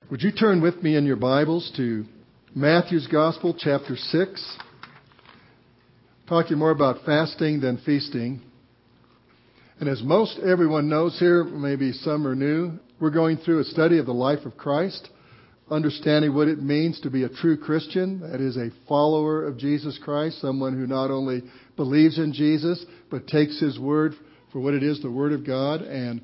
Would you turn with me in your Bibles to Matthew's Gospel, chapter 6. Talking more about fasting than feasting. And as most everyone knows here, maybe some are new, we're going through a study of the life of Christ, understanding what it means to be a true Christian, that is a follower of Jesus Christ, someone who not only believes in Jesus, but takes His word for what it is, the Word of God, and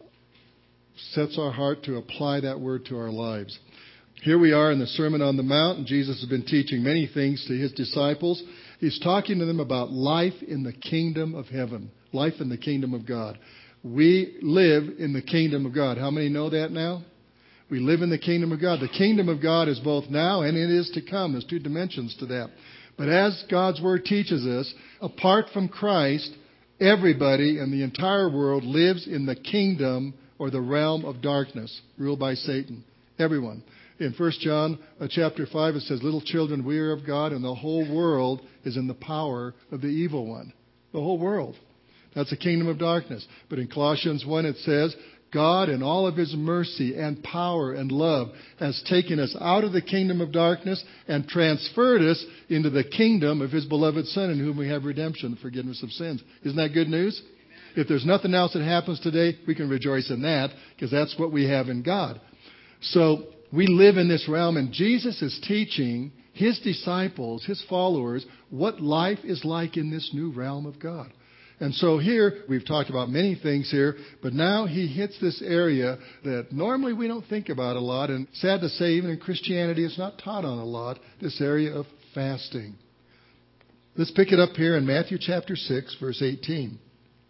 sets our heart to apply that word to our lives. Here we are in the Sermon on the Mount, and Jesus has been teaching many things to His disciples. He's talking to them about life in the kingdom of heaven, life in the kingdom of God. We live in the kingdom of God. How many know that now? We live in the kingdom of God. The kingdom of God is both now and it is to come. There's two dimensions to that. But as God's Word teaches us, apart from Christ, everybody in the entire world lives in the kingdom or the realm of darkness, ruled by Satan. Everyone. In 1 John chapter 5, it says, "Little children, we are of God, and the whole world is in the power of the evil one." The whole world. That's the kingdom of darkness. But in Colossians 1, it says, God, in all of His mercy and power and love, has taken us out of the kingdom of darkness and transferred us into the kingdom of His beloved Son, in whom we have redemption, the forgiveness of sins. Isn't that good news? If there's nothing else that happens today, we can rejoice in that, because that's what we have in God. So we live in this realm, and Jesus is teaching His disciples, His followers, what life is like in this new realm of God. And so here, we've talked about many things here, but now He hits this area that normally we don't think about a lot, and sad to say, even in Christianity, it's not taught on a lot, this area of fasting. Let's pick it up here in Matthew chapter 6, verse 18.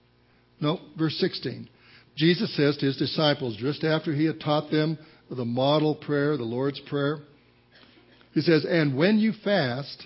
No, verse 16. Jesus says to His disciples, just after He had taught them the model prayer, the Lord's Prayer, He says, "And when you fast,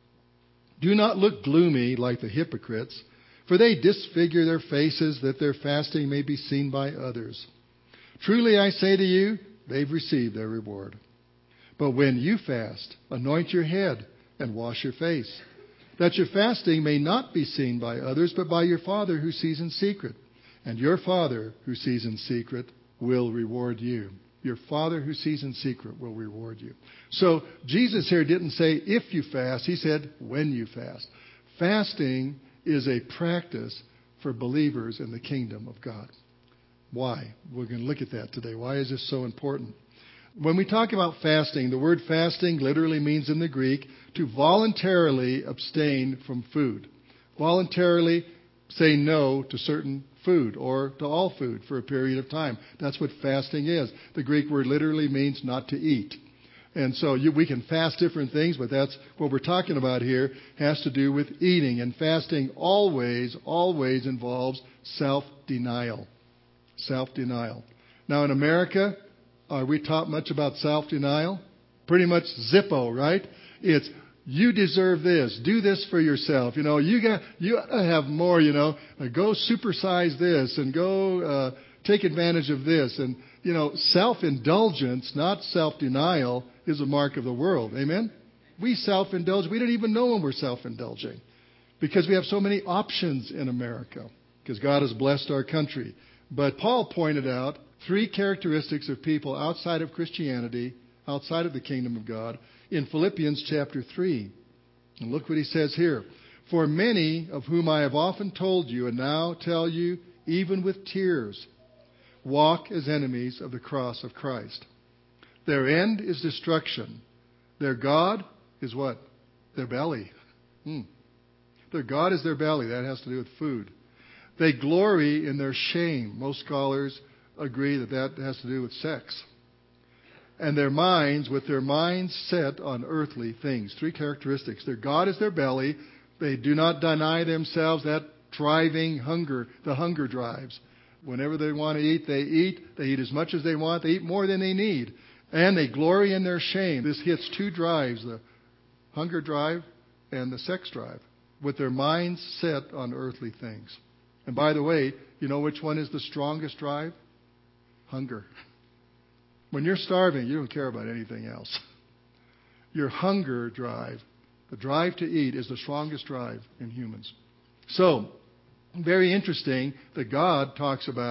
do not look gloomy like the hypocrites, for they disfigure their faces that their fasting may be seen by others. Truly I say to you, they've received their reward. But when you fast, anoint your head and wash your face, that your fasting may not be seen by others, but by your Father who sees in secret. And your Father who sees in secret will reward you." Your Father who sees in secret will reward you. So Jesus here didn't say if you fast. He said when you fast. Fasting is a practice for believers in the kingdom of God. Why? We're going to look at that today. Why is this so important? When we talk about fasting, the word fasting literally means in the Greek to voluntarily abstain from food. Voluntarily say no to certain food or to all food for a period of time. That's what fasting is. The Greek word literally means not to eat. And so we can fast different things, but that's what we're talking about here, has to do with eating. And fasting always involves self-denial. Self-denial. Now in America, are we taught much about self-denial? Pretty much Zippo, right? It's, you deserve this. Do this for yourself. You gotta have more, Go supersize this and go take advantage of this. And, self-indulgence, not self-denial, is a mark of the world. Amen? We self-indulge. We don't even know when we're self-indulging because we have so many options in America because God has blessed our country. But Paul pointed out 3 characteristics of people outside of Christianity, outside of the kingdom of God, in Philippians chapter 3. And look what he says here. "For many of whom I have often told you and now tell you, even with tears, walk as enemies of the cross of Christ. Their end is destruction. Their God is what? Their belly." Their God is their belly. That has to do with food. "They glory in their shame." Most scholars agree that has to do with sex. "And their minds, with their minds set on earthly things." 3 characteristics. Their God is their belly. They do not deny themselves that driving hunger, the hunger drives. Whenever they want to eat, they eat. They eat as much as they want. They eat more than they need. And they glory in their shame. This hits 2 drives, the hunger drive and the sex drive, with their minds set on earthly things. And by the way, you know which one is the strongest drive? Hunger. When you're starving, you don't care about anything else. Your hunger drive, the drive to eat, is the strongest drive in humans. So, very interesting that God talks about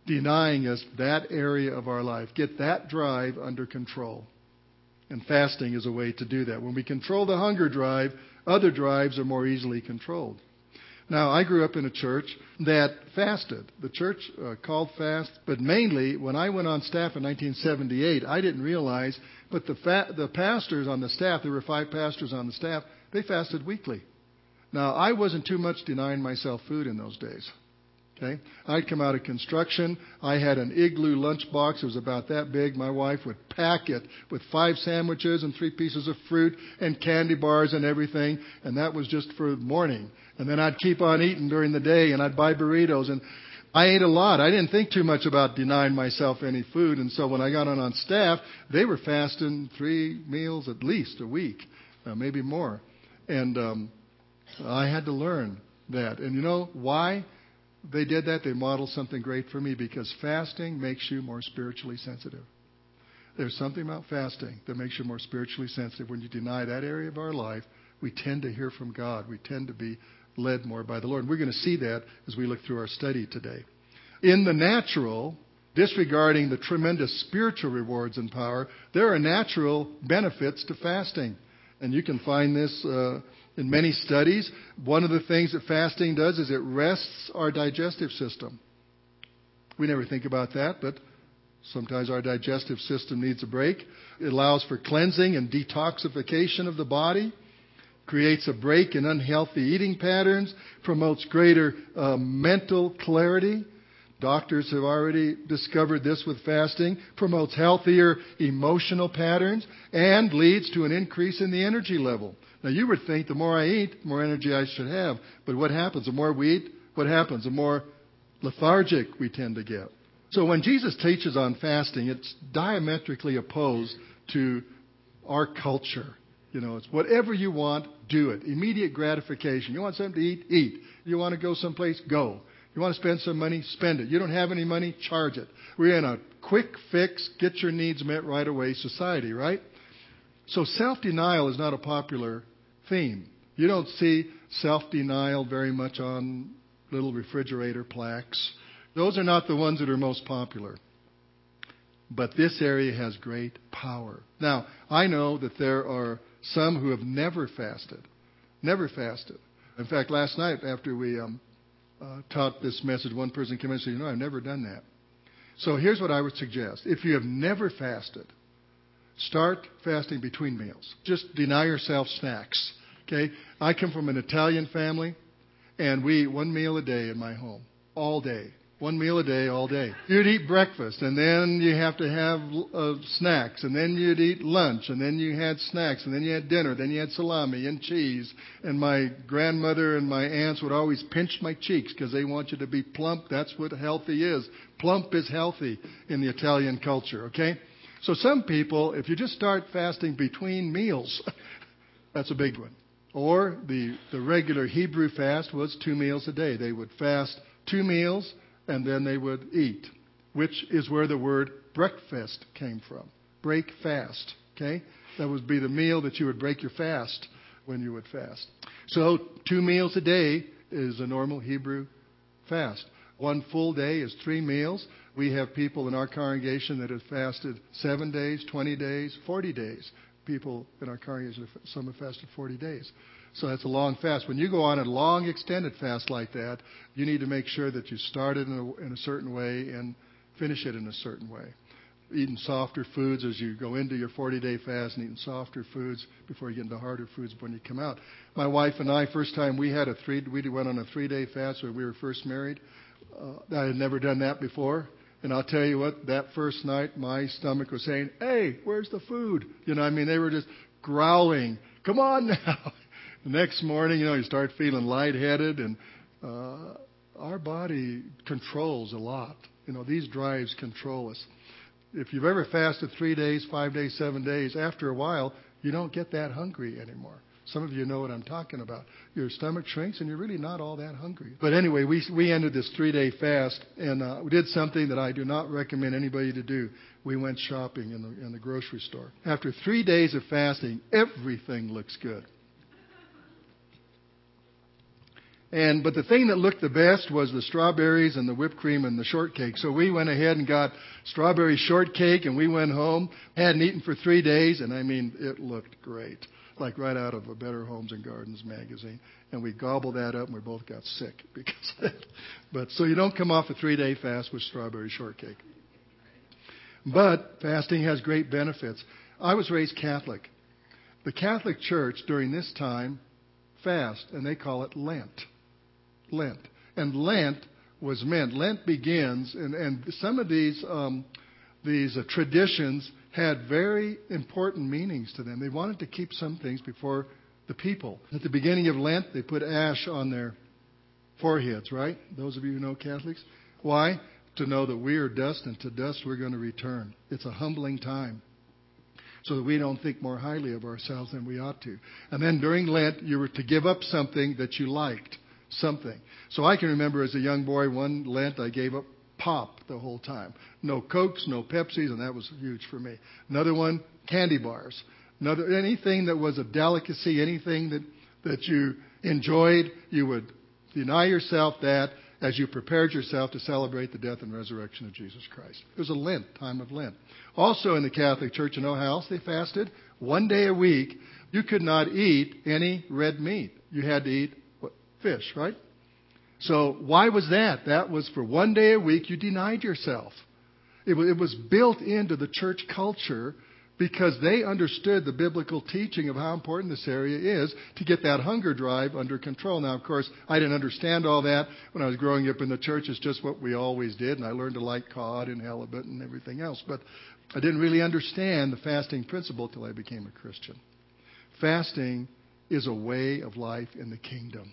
denying us that area of our life. Get that drive under control. And fasting is a way to do that. When we control the hunger drive, other drives are more easily controlled. Now, I grew up in a church that fasted. The church called fast, but mainly when I went on staff in 1978, I didn't realize, but the pastors on the staff, there were 5 pastors on the staff, they fasted weekly. Now, I wasn't too much denying myself food in those days. Okay, I'd come out of construction. I had an Igloo lunchbox. It was about that big. My wife would pack it with 5 sandwiches and 3 pieces of fruit and candy bars and everything. And that was just for the morning. And then I'd keep on eating during the day, and I'd buy burritos. And I ate a lot. I didn't think too much about denying myself any food. And so when I got on staff, they were fasting 3 meals at least a week, maybe more. And I had to learn that. And you know why they did that? They modeled something great for me, because fasting makes you more spiritually sensitive. There's something about fasting that makes you more spiritually sensitive. When you deny that area of our life, we tend to hear from God. We tend to be led more by the Lord. And we're going to see that as we look through our study today. In the natural, disregarding the tremendous spiritual rewards and power, there are natural benefits to fasting. And you can find this in many studies. One of the things that fasting does is it rests our digestive system. We never think about that, but sometimes our digestive system needs a break. It allows for cleansing and detoxification of the body, creates a break in unhealthy eating patterns, promotes greater mental clarity. Doctors have already discovered this with fasting, promotes healthier emotional patterns, and leads to an increase in the energy level. Now, you would think the more I eat, the more energy I should have. But what happens? The more we eat, what happens? The more lethargic we tend to get. So when Jesus teaches on fasting, it's diametrically opposed to our culture. You know, it's whatever you want, do it. Immediate gratification. You want something to eat? Eat. You want to go someplace? Go. You want to spend some money? Spend it. You don't have any money? Charge it. We're in a quick fix, get your needs met right away society, right? So self-denial is not a popular theme. You don't see self-denial very much on little refrigerator plaques. Those are not the ones that are most popular. But this area has great power. Now, I know that there are some who have never fasted. Never fasted. In fact, last night after we taught this message, one person came in and said, I've never done that. So here's what I would suggest. If you have never fasted, start fasting between meals. Just deny yourself snacks. Okay? I come from an Italian family, and we eat 1 meal a day in my home. All day. 1 meal a day, all day. You'd eat breakfast, and then you have to have snacks, and then you'd eat lunch, and then you had snacks, and then you had dinner, then you had salami and cheese. And my grandmother and my aunts would always pinch my cheeks because they want you to be plump. That's what healthy is. Plump is healthy in the Italian culture, okay? So some people, if you just start fasting between meals, that's a big one. Or the regular Hebrew fast was 2 meals a day. They would fast 2 meals, and then they would eat, which is where the word breakfast came from. Break fast, okay? That would be the meal that you would break your fast when you would fast. So 2 meals a day is a normal Hebrew fast. 1 full day is 3 meals. We have people in our congregation that have fasted 7 days, 20 days, 40 days. People in our congregation, some have fasted 40 days. So that's a long fast. When you go on a long extended fast like that, you need to make sure that you start it in a certain way and finish it in a certain way. Eating softer foods as you go into your 40-day fast, and eating softer foods before you get into harder foods when you come out. My wife and I, first time we went on a 3-day fast when we were first married. I had never done that before. And I'll tell you what, that first night, my stomach was saying, hey, where's the food? They were just growling, come on now. The next morning, you start feeling lightheaded, and our body controls a lot. These drives control us. If you've ever fasted 3 days, 5 days, 7 days, after a while, you don't get that hungry anymore. Some of you know what I'm talking about. Your stomach shrinks, and you're really not all that hungry. But anyway, we ended this 3-day fast, and we did something that I do not recommend anybody to do. We went shopping in the grocery store. After 3 days of fasting, everything looks good. But the thing that looked the best was the strawberries and the whipped cream and the shortcake. So we went ahead and got strawberry shortcake, and we went home. Hadn't eaten for 3 days, and I mean, it looked great, like right out of a Better Homes and Gardens magazine. And we gobbled that up, and we both got sick because of that. But so you don't come off a 3-day fast with strawberry shortcake. But fasting has great benefits. I was raised Catholic. The Catholic Church during this time fast, and they call it Lent. Lent. And Lent was meant. Lent begins, and some of these traditions had very important meanings to them. They wanted to keep some things before the people. At the beginning of Lent, they put ash on their foreheads, right? Those of you who know Catholics. Why? To know that we are dust, and to dust we're going to return. It's a humbling time, so that we don't think more highly of ourselves than we ought to. And then during Lent, you were to give up something that you liked, something. So I can remember as a young boy, one Lent, I gave up pop the whole time. No Cokes, no Pepsis, and that was huge for me. Another one, candy bars. Anything that was a delicacy, anything that you enjoyed, you would deny yourself that as you prepared yourself to celebrate the death and resurrection of Jesus Christ. It was a Lent, time of Lent. Also in the Catholic Church, you know how else they fasted? 1 day a week, you could not eat any red meat. You had to eat fish, right? So why was that? That was for 1 day a week, you denied yourself. It was built into the church culture because they understood the biblical teaching of how important this area is to get that hunger drive under control. Now, of course, I didn't understand all that when I was growing up in the church. It's just what we always did, and I learned to like cod and halibut and everything else. But I didn't really understand the fasting principle till I became a Christian. Fasting is a way of life in the kingdom.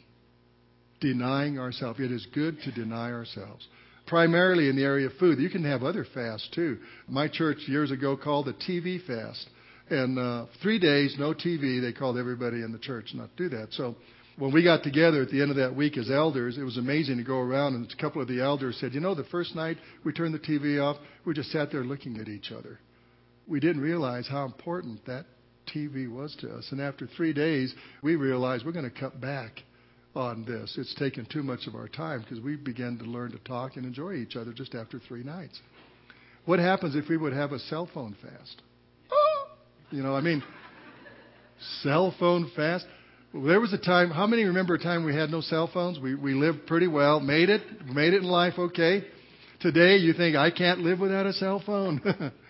Denying ourselves. It is good to deny ourselves. Primarily in the area of food. You can have other fasts too. My church years ago called a TV fast. And 3 days, no TV. They called everybody in the church not to do that. So when we got together at the end of that week as elders, it was amazing to go around. And a couple of the elders said, the first night we turned the TV off, we just sat there looking at each other. We didn't realize how important that TV was to us. And after 3 days, we realized we're going to cut back on this. It's taken too much of our time because we began to learn to talk and enjoy each other just after 3 nights. What happens if we would have a cell phone fast? Cell phone fast. Well, there was a time, how many remember a time we had no cell phones? We lived pretty well, made it in life okay. Today you think, I can't live without a cell phone.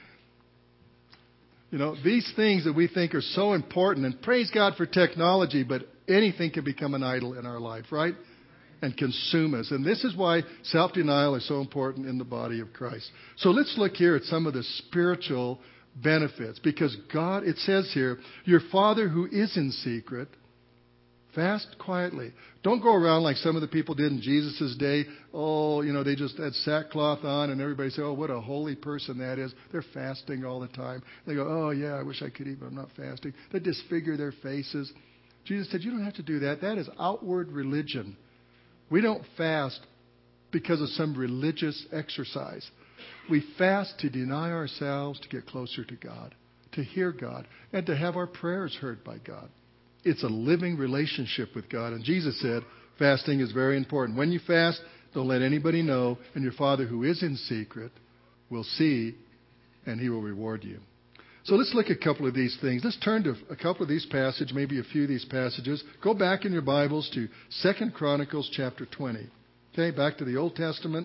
These things that we think are so important, and praise God for technology, but anything can become an idol in our life, right? And consume us. And this is why self-denial is so important in the body of Christ. So let's look here at some of the spiritual benefits. Because God, it says here, your Father who is in secret, fast quietly. Don't go around like some of the people did in Jesus' day. They just had sackcloth on and everybody said, what a holy person that is. They're fasting all the time. They go, I wish I could eat, but I'm not fasting. They disfigure their faces. Jesus said, you don't have to do that. That is outward religion. We don't fast because of some religious exercise. We fast to deny ourselves, to get closer to God, to hear God, and to have our prayers heard by God. It's a living relationship with God. And Jesus said, fasting is very important. When you fast, don't let anybody know, and your Father who is in secret will see, and He will reward you. So let's look at a couple of these things. Let's turn to a couple of these passages, maybe a few of these passages. Go back in your Bibles to 2 Chronicles chapter 20. Okay, back to the Old Testament.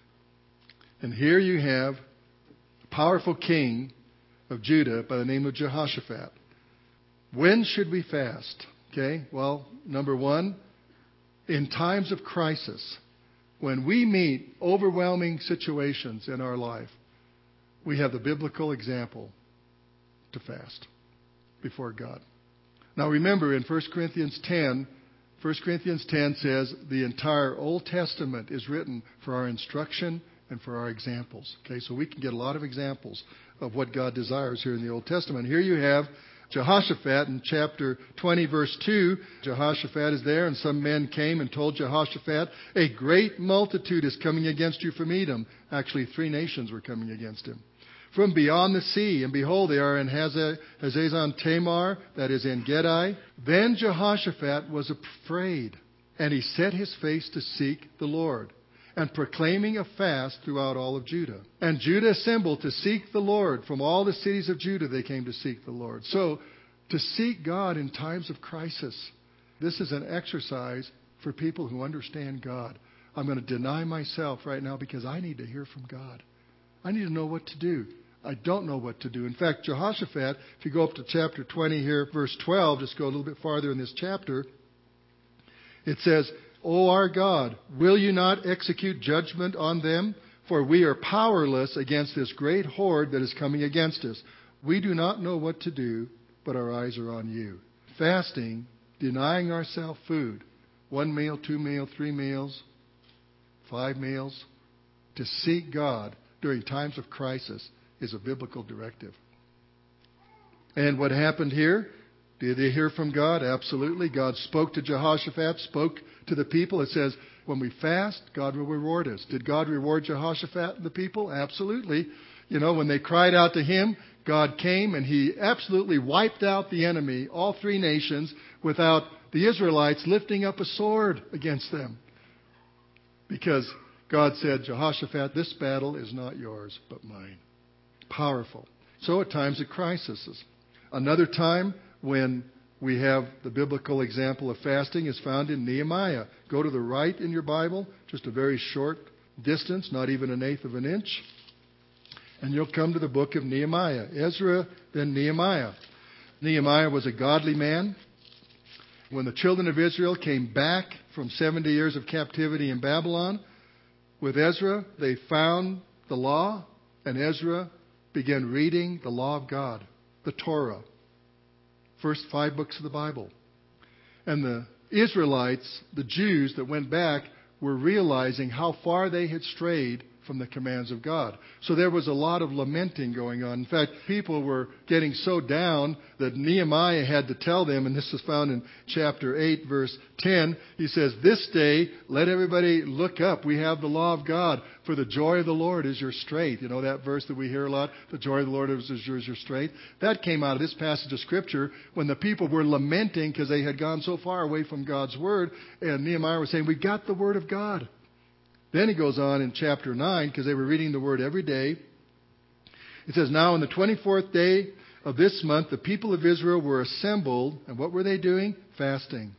And here you have a powerful king of Judah by the name of Jehoshaphat. When should we fast? Okay, well, number one, in times of crisis, when we meet overwhelming situations in our life, we have the biblical example to fast before God. Now remember in 1 Corinthians 10 says the entire Old Testament is written for our instruction and for our examples. Okay, so we can get a lot of examples of what God desires here in the Old Testament. Here you have Jehoshaphat in chapter 20 verse 2. Jehoshaphat is there, and some men came and told Jehoshaphat, a great multitude is coming against you from Edom. Actually, 3 nations were coming against him. From beyond the sea, and behold, they are in Hazazon Tamar, that is in Gedi. Then Jehoshaphat was afraid And he set his face to seek the Lord, and proclaiming a fast throughout all of Judah. And Judah assembled to seek the Lord. From all the cities of Judah they came to seek the Lord. So, to seek God in times of crisis. This is an exercise for people who understand God. I'm going to deny myself right now because I need to hear from God. I need to know what to do. I don't know what to do. In fact, Jehoshaphat, if you go up to chapter 20 here, verse 12, just go a little bit farther in this chapter, it says, O our God, will you not execute judgment on them? For we are powerless against this great horde that is coming against us. We do not know what to do, but our eyes are on you. Fasting, denying ourselves food, 1 meal, 2 meals, 3 meals, 5 meals, to seek God during times of crisis is a biblical directive. And what happened here? Did they hear from God? Absolutely. God spoke to Jehoshaphat, spoke to the people. It says, when we fast, God will reward us. Did God reward Jehoshaphat and the people? Absolutely. You know, when they cried out to him, God came and he absolutely wiped out the enemy, all 3 nations, without the Israelites lifting up a sword against them. Because God said, Jehoshaphat, this battle is not yours, but mine. Powerful. So at times of crises. Another time when we have the biblical example of fasting is found in Nehemiah. Go to the right in your Bible, just a very short distance, not even 1/8 of an inch. And you'll come to the book of Nehemiah. Ezra, then Nehemiah. Nehemiah was a godly man. When the children of Israel came back from 70 years of captivity in Babylon, with Ezra, they found the law, and Ezra began reading the law of God, the Torah. First 5 books of the Bible. And the Israelites, the Jews that went back, were realizing how far they had strayed from the commands of God. So there was a lot of lamenting going on. In fact, people were getting so down that Nehemiah had to tell them, and this is found in chapter 8, verse 10. He says, this day, let everybody look up. We have the law of God. For the joy of the Lord is your strength. You know that verse that we hear a lot? The joy of the Lord is your strength. That came out of this passage of Scripture when the people were lamenting because they had gone so far away from God's Word. And Nehemiah was saying, we got the Word of God. Then he goes on in chapter 9, because they were reading the Word every day. It says, now on the 24th day of this month, the people of Israel were assembled. And what were they doing? Fasting.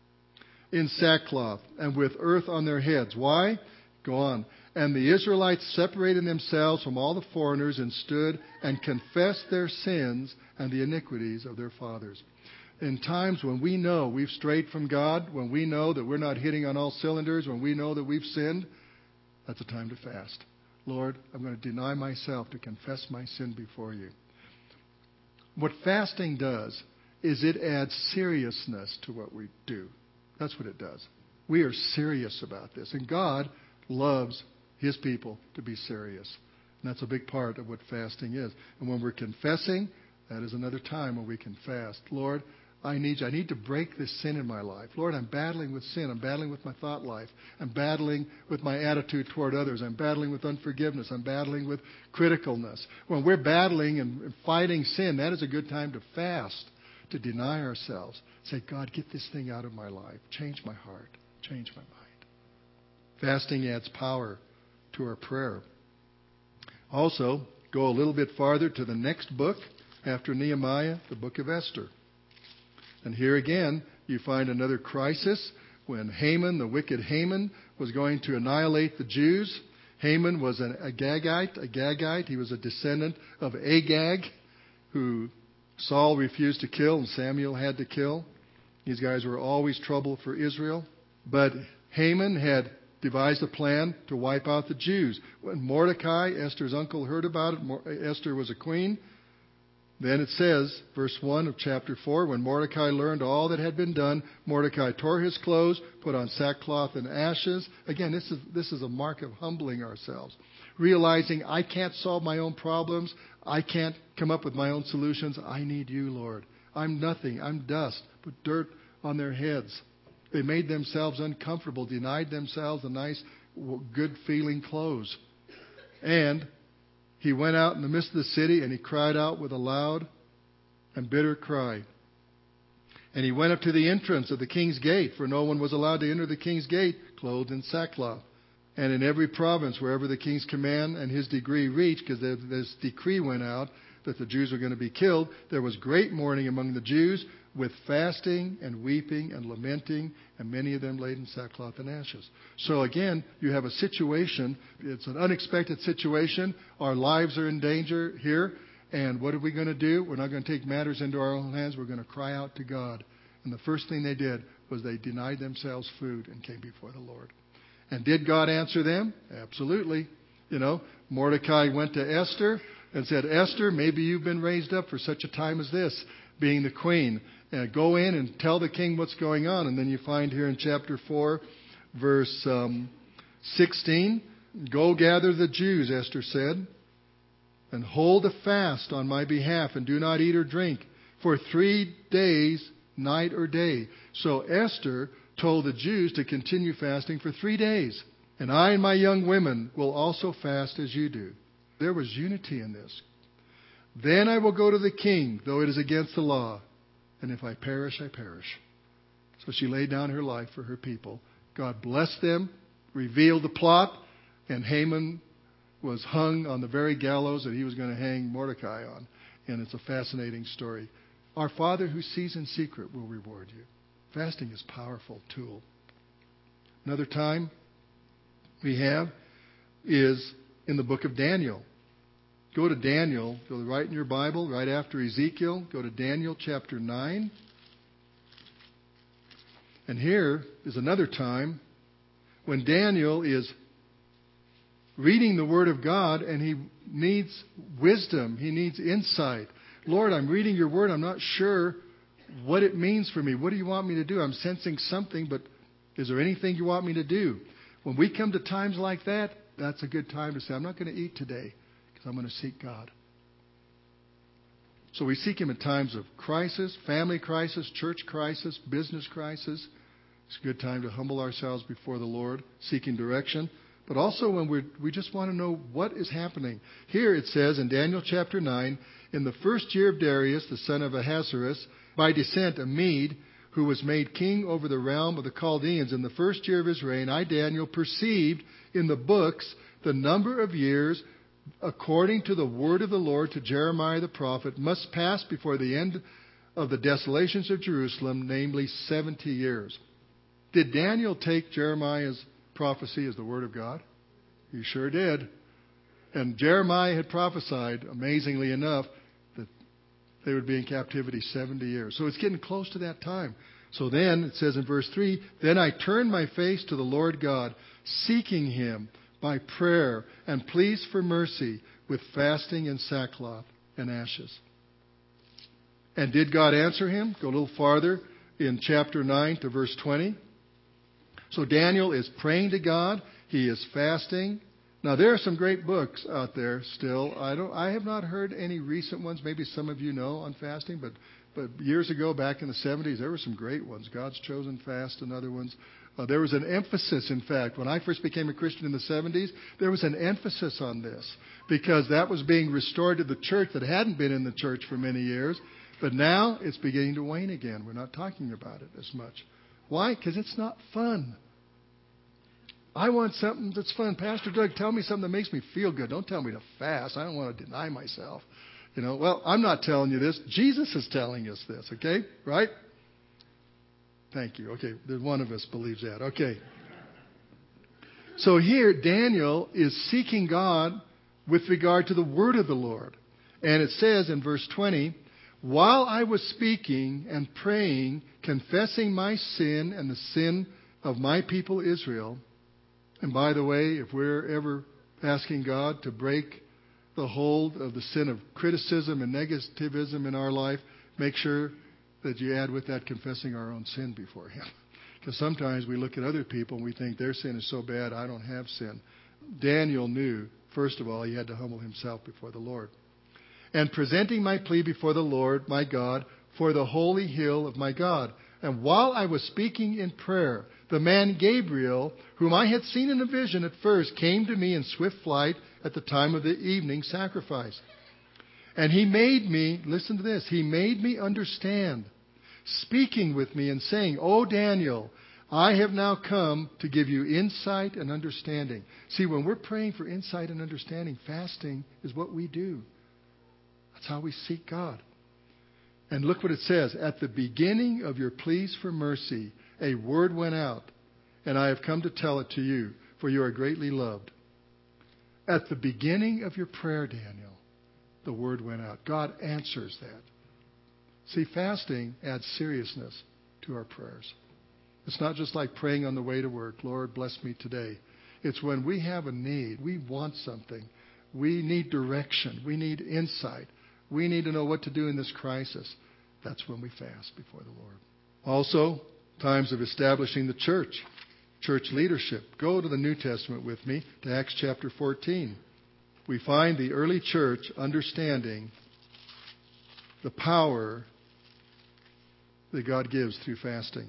In sackcloth and with earth on their heads. Why? Go on. And the Israelites separated themselves from all the foreigners and stood and confessed their sins and the iniquities of their fathers. In times when we know we've strayed from God, when we know that we're not hitting on all cylinders, when we know that we've sinned, that's a time to fast. Lord, I'm going to deny myself to confess my sin before you. What fasting does is it adds seriousness to what we do. That's what it does. We are serious about this. And God loves His people to be serious. And that's a big part of what fasting is. And when we're confessing, that is another time when we can fast. Lord, I need you. I need to break this sin in my life. Lord, I'm battling with sin. I'm battling with my thought life. I'm battling with my attitude toward others. I'm battling with unforgiveness. I'm battling with criticalness. When we're battling and fighting sin, that is a good time to fast, to deny ourselves. Say, God, get this thing out of my life. Change my heart. Change my mind. Fasting adds power to our prayer. Also, go a little bit farther to the next book after Nehemiah, the book of Esther. And here again, you find another crisis when Haman, the wicked Haman, was going to annihilate the Jews. Haman was an Agagite. He was a descendant of Agag, who Saul refused to kill and Samuel had to kill. These guys were always trouble for Israel. But Haman had devised a plan to wipe out the Jews. When Mordecai, Esther's uncle, heard about it, Esther was a queen. Then it says, verse 1 of chapter 4, when Mordecai learned all that had been done, Mordecai tore his clothes, put on sackcloth and ashes. Again, this is a mark of humbling ourselves. Realizing I can't solve my own problems. I can't come up with my own solutions. I need you, Lord. I'm nothing. I'm dust. Put dirt on their heads. They made themselves uncomfortable, denied themselves the nice, good-feeling clothes. And he went out in the midst of the city and he cried out with a loud and bitter cry. And he went up to the entrance of the king's gate, for no one was allowed to enter the king's gate clothed in sackcloth. And in every province, wherever the king's command and his decree reached, because this decree went out that the Jews were going to be killed, there was great mourning among the Jews, with fasting and weeping and lamenting, and many of them laid in sackcloth and ashes. So again, you have a situation. It's an unexpected situation. Our lives are in danger here. And what are we going to do? We're not going to take matters into our own hands. We're going to cry out to God. And the first thing they did was they denied themselves food and came before the Lord. And did God answer them? Absolutely. Mordecai went to Esther and said, Esther, maybe you've been raised up for such a time as this, being the queen. Go in and tell the king what's going on. And then you find here in chapter 4, verse 16, go gather the Jews, Esther said, and hold a fast on my behalf, and do not eat or drink for 3 days, night or day. So Esther told the Jews to continue fasting for 3 days. And I and my young women will also fast as you do. There was unity in this. Then I will go to the king, though it is against the law. And if I perish, I perish. So she laid down her life for her people. God blessed them, revealed the plot, and Haman was hung on the very gallows that he was going to hang Mordecai on. And it's a fascinating story. Our Father who sees in secret will reward you. Fasting is a powerful tool. Another time we have is in the book of Daniel. Go to Daniel, go right in your Bible, right after Ezekiel. Go to Daniel chapter 9. And here is another time when Daniel is reading the Word of God and he needs wisdom. He needs insight. Lord, I'm reading your Word. I'm not sure what it means for me. What do you want me to do? I'm sensing something, but is there anything you want me to do? When we come to times like that, that's a good time to say, I'm not going to eat today because I'm going to seek God. So we seek Him in times of crisis, family crisis, church crisis, business crisis. It's a good time to humble ourselves before the Lord, seeking direction. But also when we just want to know what is happening. Here it says in Daniel chapter 9, in the first year of Darius, the son of Ahasuerus, by descent a Mede, who was made king over the realm of the Chaldeans, in the first year of his reign, I, Daniel, perceived in the books the number of years according to the word of the Lord to Jeremiah the prophet must pass before the end of the desolations of Jerusalem, namely 70 years. Did Daniel take Jeremiah's prophecy as the word of God? He sure did. And Jeremiah had prophesied, amazingly enough, that they would be in captivity 70 years. So it's getting close to that time. So then, it says in verse 3, then I turned my face to the Lord God, seeking Him by prayer and pleas for mercy with fasting and sackcloth and ashes. And did God answer him? Go a little farther in chapter 9 to verse 20. So Daniel is praying to God. He is fasting. Now, there are some great books out there still. I have not heard any recent ones. Maybe some of you know on fasting, but years ago, back in the 70s, there were some great ones. God's Chosen Fast and other ones. There was an emphasis, in fact, when I first became a Christian in the 70s, there was an emphasis on this because that was being restored to the church that hadn't been in the church for many years. But now it's beginning to wane again. We're not talking about it as much. Why? Because it's not fun. I want something that's fun. Pastor Doug, tell me something that makes me feel good. Don't tell me to fast. I don't want to deny myself. Well, I'm not telling you this. Jesus is telling us this, okay? Right? Thank you. Okay, one of us believes that. Okay. So here, Daniel is seeking God with regard to the word of the Lord. And it says in verse 20, while I was speaking and praying, confessing my sin and the sin of my people Israel. And by the way, if we're ever asking God to break the hold of the sin of criticism and negativism in our life, make sure that you add with that confessing our own sin before Him. Because sometimes we look at other people and we think their sin is so bad, I don't have sin. Daniel knew, first of all, he had to humble himself before the Lord. And presenting my plea before the Lord, my God, for the holy hill of my God. And while I was speaking in prayer, the man Gabriel, whom I had seen in a vision at first, came to me in swift flight at the time of the evening sacrifice. And he made me, listen to this, he made me understand speaking with me and saying, "Oh, Daniel, I have now come to give you insight and understanding." See, when we're praying for insight and understanding, fasting is what we do. That's how we seek God. And look what it says. At the beginning of your pleas for mercy, a word went out, and I have come to tell it to you, for you are greatly loved. At the beginning of your prayer, Daniel, the word went out. God answers that. See, fasting adds seriousness to our prayers. It's not just like praying on the way to work, "Lord, bless me today." It's when we have a need, we want something, we need direction, we need insight, we need to know what to do in this crisis. That's when we fast before the Lord. Also, times of establishing the church leadership. Go to the New Testament with me to Acts chapter 14. We find the early church understanding the power that God gives through fasting.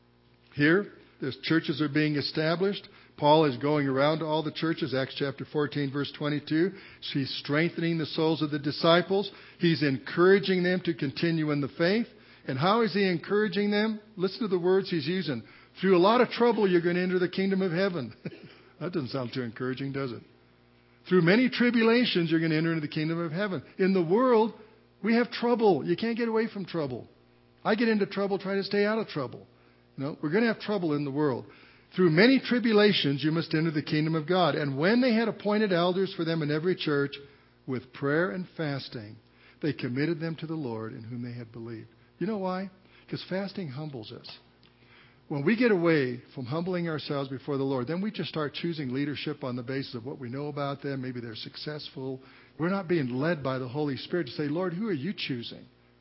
Here, the churches are being established. Paul is going around to all the churches. Acts chapter 14, verse 22. He's strengthening the souls of the disciples. He's encouraging them to continue in the faith. And how is he encouraging them? Listen to the words he's using. Through a lot of trouble, you're going to enter the kingdom of heaven. That doesn't sound too encouraging, does it? Through many tribulations, you're going to enter into the kingdom of heaven. In the world, we have trouble. You can't get away from trouble. I get into trouble trying to stay out of trouble. No, we're going to have trouble in the world. Through many tribulations, you must enter the kingdom of God. And when they had appointed elders for them in every church, with prayer and fasting, they committed them to the Lord in whom they had believed. You know why? Because fasting humbles us. When we get away from humbling ourselves before the Lord, then we just start choosing leadership on the basis of what we know about them. Maybe they're successful. We're not being led by the Holy Spirit to say, "Lord, who are you choosing?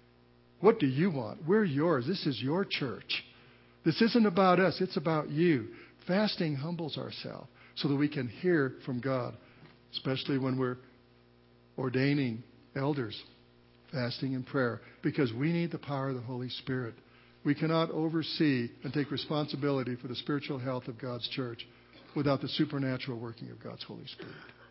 What do you want? We're yours. This is your church. This isn't about us. It's about you." Fasting humbles ourselves so that we can hear from God, especially when we're ordaining elders. Fasting and prayer, because we need the power of the Holy Spirit. We cannot oversee and take responsibility for the spiritual health of God's church without the supernatural working of God's Holy Spirit.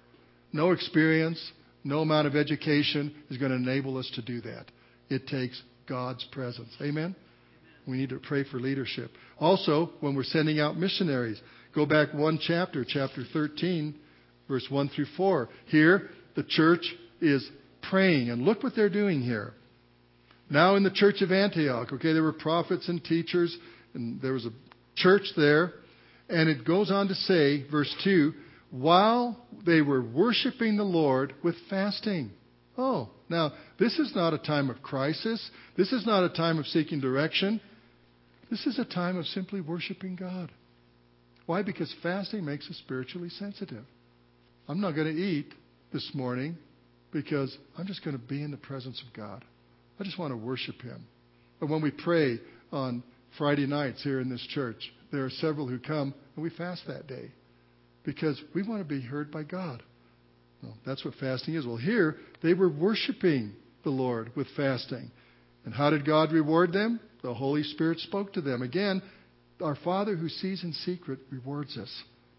No experience, no amount of education is going to enable us to do that. It takes God's presence. Amen? We need to pray for leadership. Also, when we're sending out missionaries, go back one chapter, chapter 13, verse 1 through 4. Here, the church is praying. And look what they're doing here. Now in the church of Antioch, there were prophets and teachers, and there was a church there. And it goes on to say, verse 2, while they were worshiping the Lord with fasting. Oh, now, this is not a time of crisis. This is not a time of seeking direction. This is a time of simply worshiping God. Why? Because fasting makes us spiritually sensitive. I'm not going to eat this morning because I'm just going to be in the presence of God. I just want to worship Him. But when we pray on Friday nights here in this church, there are several who come and we fast that day because we want to be heard by God. Well, that's what fasting is. Well, here they were worshiping the Lord with fasting. And how did God reward them? The Holy Spirit spoke to them. Again, our Father who sees in secret rewards us.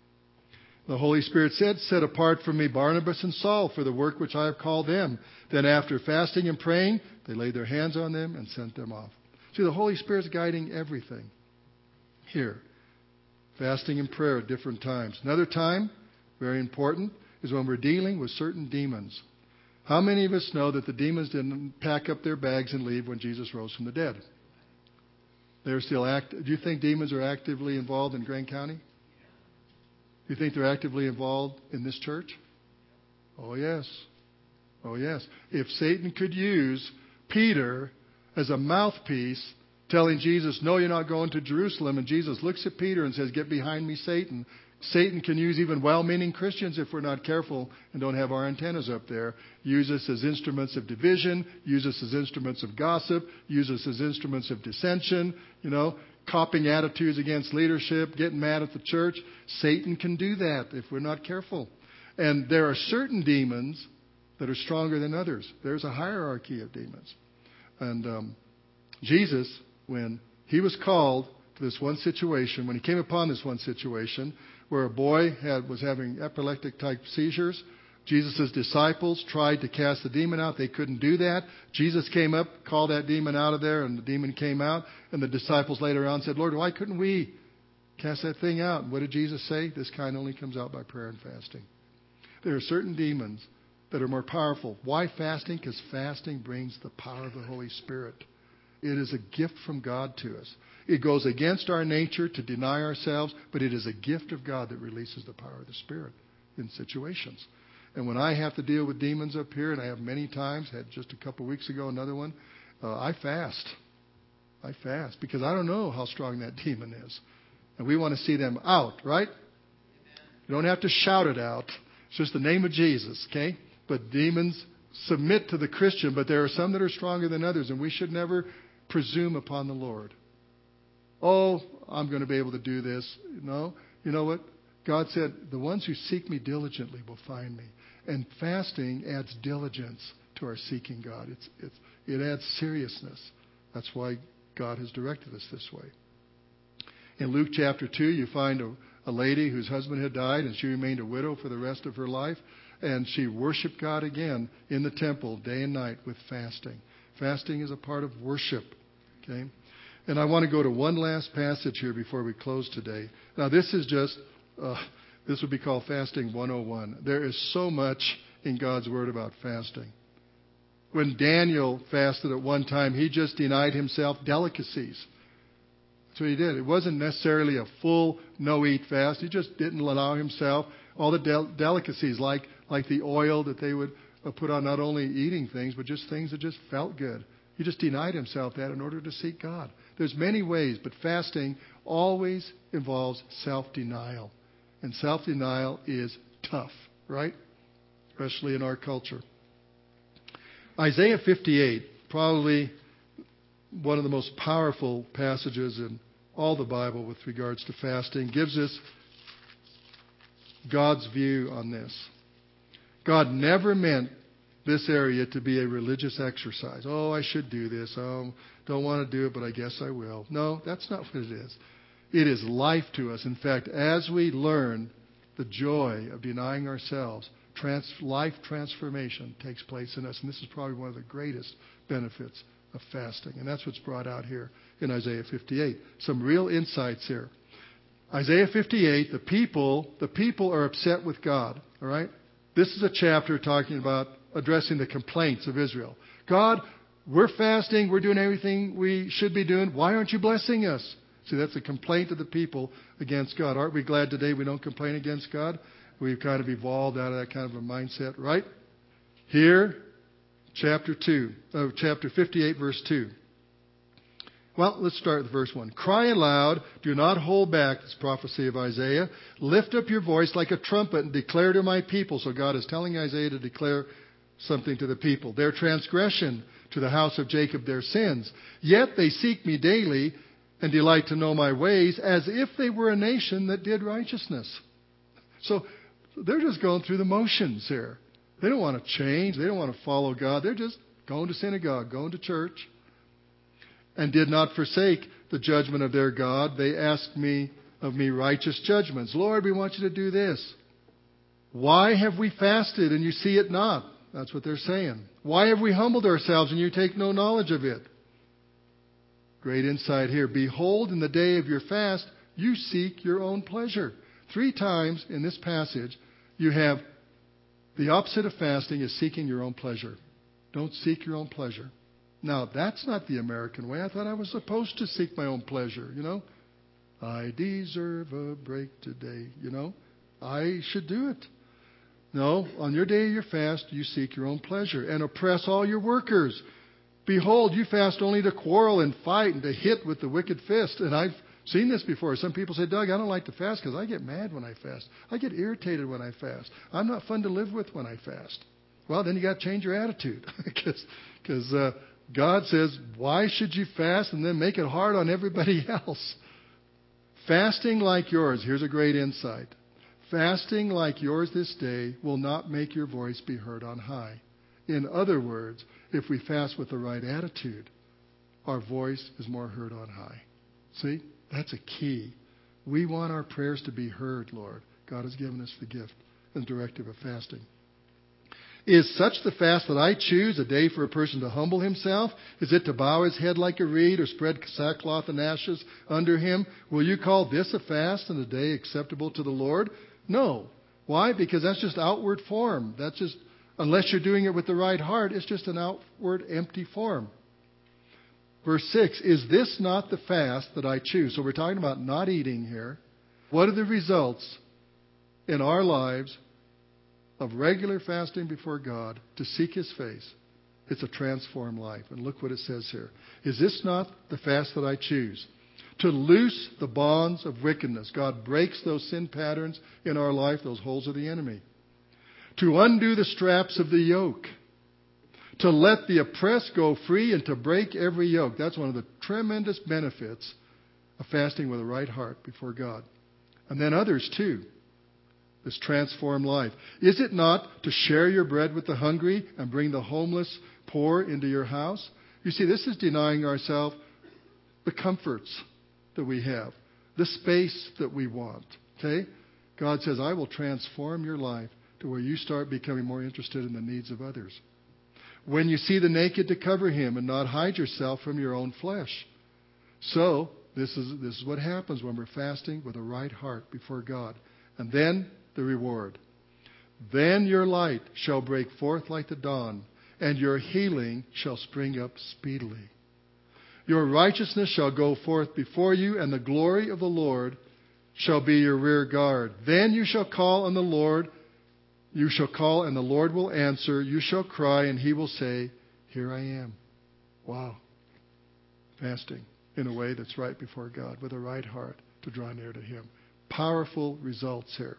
The Holy Spirit said, "Set apart for me Barnabas and Saul for the work which I have called them." Then after fasting and praying, they laid their hands on them and sent them off. See, the Holy Spirit's guiding everything here. Fasting and prayer at different times. Another time, very important, is when we're dealing with certain demons. How many of us know that the demons didn't pack up their bags and leave when Jesus rose from the dead? They're still active. Do you think demons are actively involved in Grand County? Do you think they're actively involved in this church? Oh, yes. Oh, yes. If Satan could use Peter as a mouthpiece telling Jesus, "No, you're not going to Jerusalem," and Jesus looks at Peter and says, "Get behind me, Satan." Satan can use even well-meaning Christians if we're not careful and don't have our antennas up there. Use us as instruments of division. Use us as instruments of gossip. Use us as instruments of dissension. Copying attitudes against leadership, getting mad at the church. Satan can do that if we're not careful. And there are certain demons that are stronger than others. There's a hierarchy of demons. And Jesus, when he was called to this one situation, when he came upon this one situation where a boy was having epileptic type seizures, Jesus' disciples tried to cast the demon out. They couldn't do that. Jesus came up, called that demon out of there, and the demon came out. And the disciples later on said, Lord, why couldn't we cast that thing out? And what did Jesus say? This kind only comes out by prayer and fasting. There are certain demons that are more powerful. Why fasting? Because fasting brings the power of the Holy Spirit. It is a gift from God to us. It goes against our nature to deny ourselves, but it is a gift of God that releases the power of the Spirit in situations. And when I have to deal with demons up here, and I have many times, had just a couple weeks ago another one, I fast. I fast because I don't know how strong that demon is. And we want to see them out, right? You don't have to shout it out. It's just the name of Jesus, okay? But demons submit to the Christian, but there are some that are stronger than others, and we should never presume upon the Lord. Oh, I'm going to be able to do this. No. You know what? God said, the ones who seek me diligently will find me. And fasting adds diligence to our seeking God. It adds seriousness. That's why God has directed us this way. In Luke chapter 2, you find a lady whose husband had died, and she remained a widow for the rest of her life. And she worshiped God again in the temple day and night with fasting. Fasting is a part of worship. Okay? And I want to go to one last passage here before we close today. Now, this is just, this would be called Fasting 101. There is so much in God's Word about fasting. When Daniel fasted at one time, he just denied himself delicacies. That's what he did. It wasn't necessarily a full no-eat fast. He just didn't allow himself all the delicacies like the oil that they would put on not only eating things, but just things that just felt good. He just denied himself that in order to seek God. There's many ways, but fasting always involves self-denial. And self-denial is tough, right? Especially in our culture. Isaiah 58, probably one of the most powerful passages in all the Bible with regards to fasting, gives us God's view on this. God never meant this area to be a religious exercise. Oh, I should do this. Oh, don't want to do it, but I guess I will. No, that's not what it is. It is life to us. In fact, as we learn the joy of denying ourselves, life transformation takes place in us. And this is probably one of the greatest benefits of fasting. And that's what's brought out here in Isaiah 58. Some real insights here. Isaiah 58, the people are upset with God. All right? This is a chapter talking about addressing the complaints of Israel. God, we're fasting. We're doing everything we should be doing. Why aren't you blessing us? See, that's a complaint of the people against God. Aren't we glad today we don't complain against God? We've kind of evolved out of that kind of a mindset, right? Here, chapter 58, verse 2. Well, let's start with verse 1. Cry aloud, do not hold back, this prophecy of Isaiah. Lift up your voice like a trumpet and declare to my people. So God is telling Isaiah to declare something to the people. Their transgression, to the house of Jacob, their sins. Yet they seek me daily and delight to know my ways, as if they were a nation that did righteousness. So they're just going through the motions here. They don't want to change. They don't want to follow God. They're just going to synagogue, going to church. And did not forsake the judgment of their God. They asked of me righteous judgments. Lord, we want you to do this. Why have we fasted and you see it not? That's what they're saying. Why have we humbled ourselves and you take no knowledge of it? Great insight here. Behold, in the day of your fast, you seek your own pleasure. 3 times in this passage, you have the opposite of fasting is seeking your own pleasure. Don't seek your own pleasure. Now, that's not the American way. I thought I was supposed to seek my own pleasure, you know. I deserve a break today, you know. I should do it. No, on your day of your fast, you seek your own pleasure and oppress all your workers. Behold, you fast only to quarrel and fight and to hit with the wicked fist. And I've seen this before. Some people say, Doug, I don't like to fast because I get mad when I fast. I get irritated when I fast. I'm not fun to live with when I fast. Well, then you got to change your attitude because God says, why should you fast and then make it hard on everybody else? Fasting like yours, here's a great insight. Fasting like yours this day will not make your voice be heard on high. In other words, if we fast with the right attitude, our voice is more heard on high. See, that's a key. We want our prayers to be heard, Lord. God has given us the gift and directive of fasting. Is such the fast that I choose, a day for a person to humble himself? Is it to bow his head like a reed or spread sackcloth and ashes under him? Will you call this a fast and a day acceptable to the Lord? No. Why? Because that's just outward form. That's just, unless you're doing it with the right heart, it's just an outward empty form. Verse 6, is this not the fast that I choose? So we're talking about not eating here. What are the results in our lives of regular fasting before God to seek His face? It's a transformed life. And look what it says here. Is this not the fast that I choose? To loose the bonds of wickedness. God breaks those sin patterns in our life, those holes of the enemy. To undo the straps of the yoke. To let the oppressed go free and to break every yoke. That's one of the tremendous benefits of fasting with a right heart before God. And then others too. This transformed life. Is it not to share your bread with the hungry and bring the homeless poor into your house? You see, this is denying ourselves the comforts that we have, the space that we want. Okay? God says, I will transform your life to where you start becoming more interested in the needs of others. When you see the naked, to cover him and not hide yourself from your own flesh. So, this is what happens when we're fasting with a right heart before God. And then the reward. Then your light shall break forth like the dawn, and your healing shall spring up speedily. Your righteousness shall go forth before you, and the glory of the Lord shall be your rear guard. Then you shall call on the Lord. You shall call, and the Lord will answer. You shall cry, and He will say, here I am. Wow. Fasting in a way that's right before God, with a right heart to draw near to Him. Powerful results here.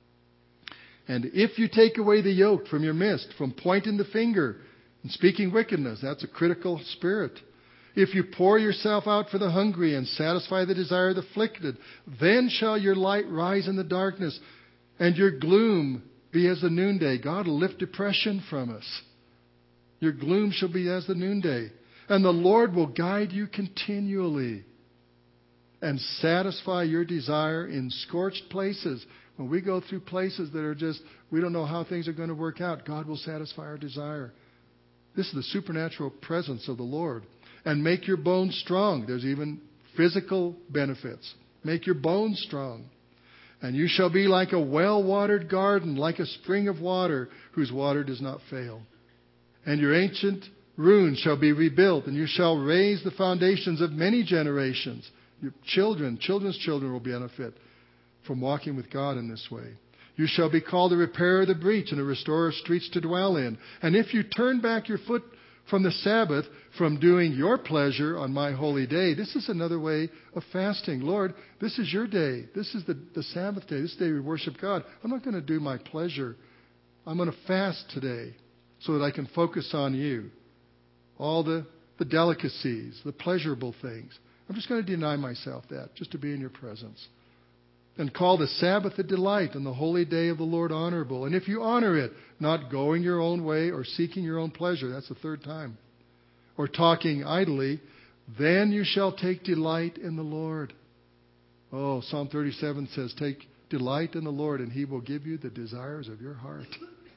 And if you take away the yoke from your midst, from pointing the finger and speaking wickedness, that's a critical spirit. If you pour yourself out for the hungry and satisfy the desire of the afflicted, then shall your light rise in the darkness, and your gloom be as the noonday. God will lift depression from us. Your gloom shall be as the noonday. And the Lord will guide you continually and satisfy your desire in scorched places. When we go through places that are just, we don't know how things are going to work out, God will satisfy our desire. This is the supernatural presence of the Lord. And make your bones strong. There's even physical benefits. Make your bones strong. And you shall be like a well-watered garden, like a spring of water, whose water does not fail. And your ancient ruins shall be rebuilt, and you shall raise the foundations of many generations. Your children's children will benefit from walking with God in this way. You shall be called a repairer of the breach and a restorer of streets to dwell in. And if you turn back your foot from the Sabbath, from doing your pleasure on my holy day. This is another way of fasting. Lord, this is your day. This is the Sabbath day. This day we worship God. I'm not going to do my pleasure. I'm going to fast today so that I can focus on you. All the delicacies, the pleasurable things. I'm just going to deny myself that, just to be in your presence. And call the Sabbath a delight and the holy day of the Lord honorable. And if you honor it, not going your own way or seeking your own pleasure, that's the third time, or talking idly, then you shall take delight in the Lord. Oh, Psalm 37 says, take delight in the Lord, and He will give you the desires of your heart.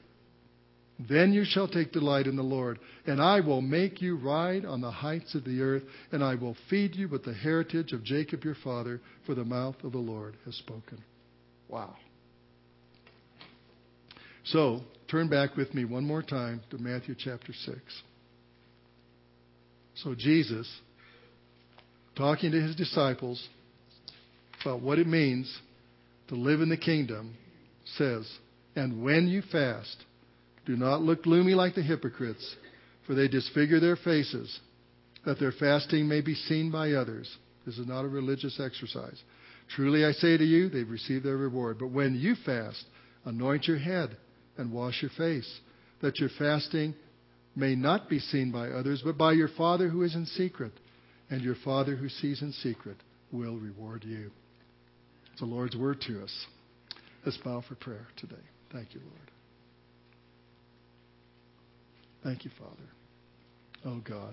Then you shall take delight in the Lord, and I will make you ride on the heights of the earth, and I will feed you with the heritage of Jacob your father, for the mouth of the Lord has spoken. Wow. So, turn back with me one more time to Matthew chapter 6. So Jesus, talking to His disciples about what it means to live in the kingdom, says, and when you fast, do not look gloomy like the hypocrites, for they disfigure their faces, that their fasting may be seen by others. This is not a religious exercise. Truly I say to you, they've received their reward. But when you fast, anoint your head and wash your face, that your fasting may not be seen by others, but by your Father who is in secret. And your Father who sees in secret will reward you. It's the Lord's word to us. Let's bow for prayer today. Thank you, Lord. Thank you, Father. Oh, God,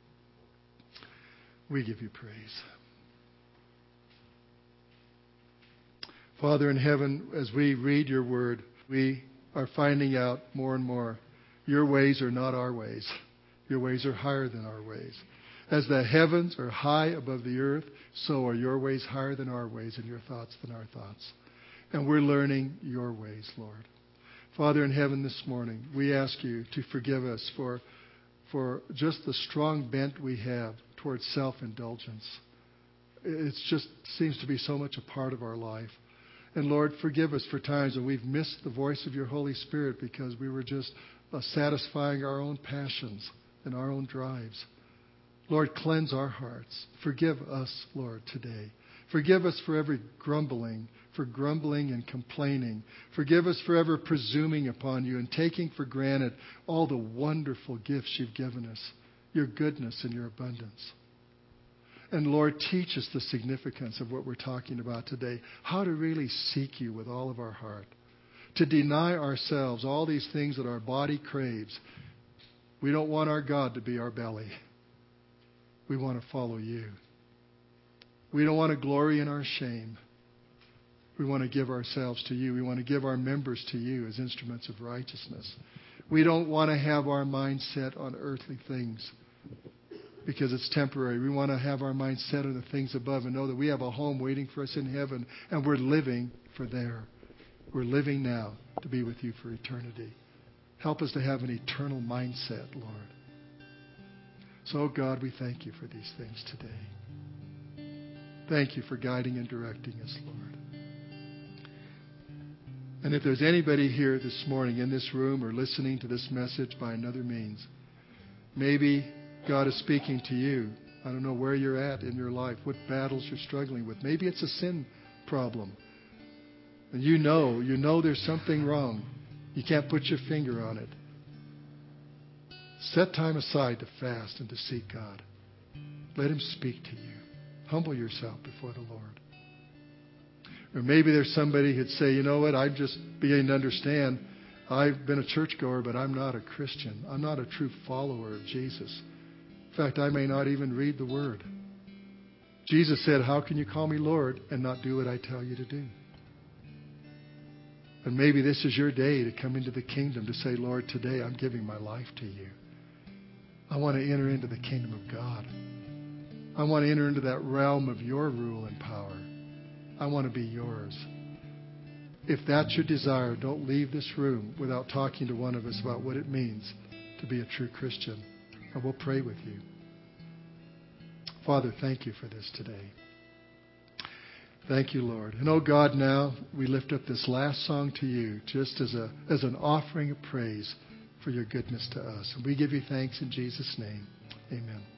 we give you praise. Father in heaven, as we read your word, we are finding out more and more Your ways are not our ways. Your ways are higher than our ways. As the heavens are high above the earth, so are your ways higher than our ways and your thoughts than our thoughts. And we're learning your ways, Lord. Father in heaven, this morning, we ask you to forgive us for just the strong bent we have towards self-indulgence. It just seems to be so much a part of our life. And Lord, forgive us for times when we've missed the voice of your Holy Spirit because we were just satisfying our own passions and our own drives. Lord, cleanse our hearts. Forgive us, Lord, today. Forgive us for every grumbling and complaining. Forgive us for ever presuming upon you and taking for granted all the wonderful gifts you've given us, your goodness and your abundance. And Lord, teach us the significance of what we're talking about today, how to really seek you with all of our heart, to deny ourselves all these things that our body craves. We don't want our God to be our belly. We want to follow you. We don't want to glory in our shame. We want to give ourselves to you. We want to give our members to you as instruments of righteousness. We don't want to have our mind set on earthly things because it's temporary. We want to have our mind set on the things above and know that we have a home waiting for us in heaven, and we're living for there. We're living now to be with you for eternity. Help us to have an eternal mindset, Lord. So, God, we thank you for these things today. Thank you for guiding and directing us, Lord. And if there's anybody here this morning in this room or listening to this message by another means, maybe God is speaking to you. I don't know where you're at in your life, what battles you're struggling with. Maybe it's a sin problem. And you know there's something wrong. You can't put your finger on it. Set time aside to fast and to seek God. Let Him speak to you. Humble yourself before the Lord. Or maybe there's somebody who'd say, you know what, I'm just beginning to understand. I've been a churchgoer, but I'm not a Christian. I'm not a true follower of Jesus. In fact, I may not even read the Word. Jesus said, how can you call me Lord and not do what I tell you to do? And maybe this is your day to come into the kingdom, to say, Lord, today I'm giving my life to you. I want to enter into the kingdom of God. I want to enter into that realm of your rule and power. I want to be yours. If that's your desire, don't leave this room without talking to one of us about what it means to be a true Christian. And we'll pray with you. Father, thank you for this today. Thank you, Lord. And oh God, now we lift up this last song to you just as an offering of praise for your goodness to us. And we give you thanks in Jesus' name. Amen.